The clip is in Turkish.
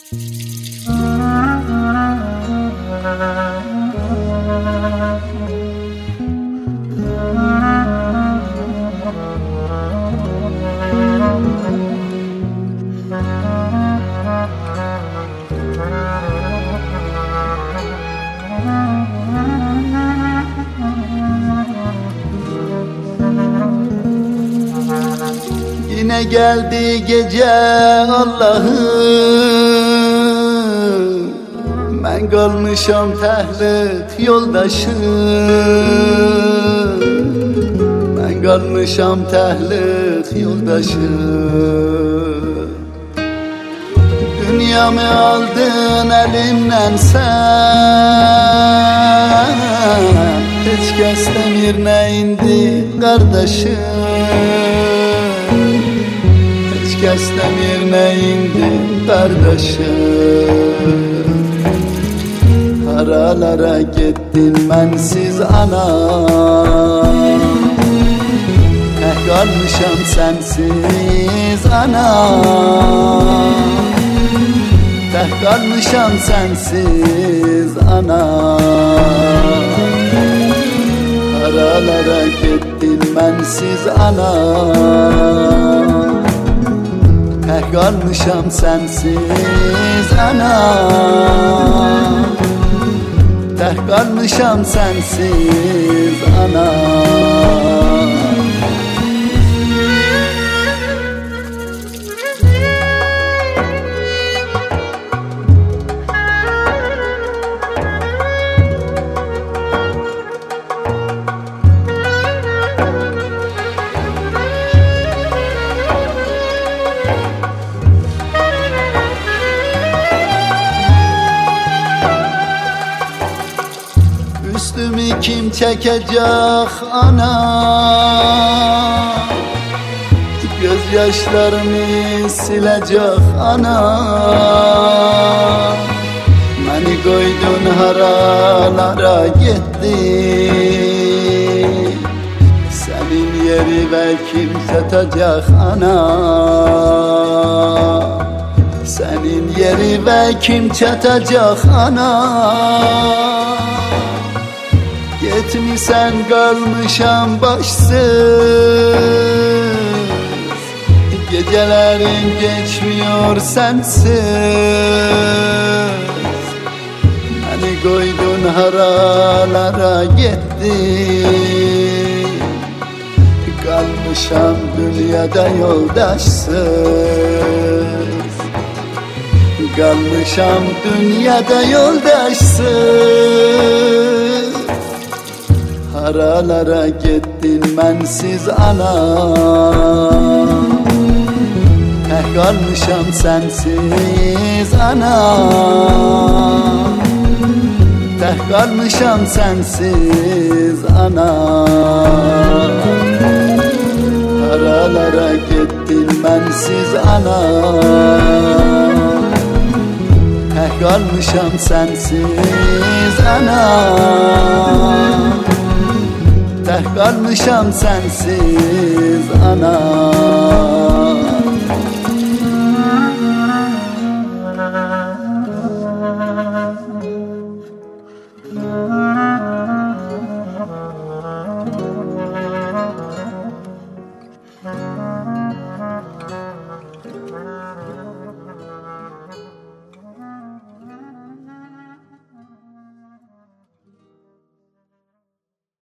Yine geldi gece Allah'ım, ben kalmışam tehlit yoldaşım, ben kalmışam tehlit yoldaşım. Dünyamı aldın elimden sen, hiç kes demirine indi kardeşim, hiç kes demirine indi kardeşim. Haralara gittin mensiz anam, kalmışam sensiz anam, kalmışam sensiz anam. Haralara gittin mensiz anam, kalmışam sensiz anam, kalmışam sensiz anam. Üstümü kim çekecek ana, gözyaşlarımı silecek ana. Beni koydun haralara gittin, senin yeri ve kim tutacak ana, senin yeri ve kim çatacak ana. Gitmişsen kalmışam başsız, gecelerin geçmiyor sensiz. Beni koydun haralara gittin, kalmışam dünyada yoldaşsız, kalmışam dünyada yoldaşsız. Haralara gittin mensiz anam, kalmışam sensiz anam, kalmışam sensiz anam. Haralara gittin mensiz anam, kalmışam sensiz anam, kalmışam sensiz anam.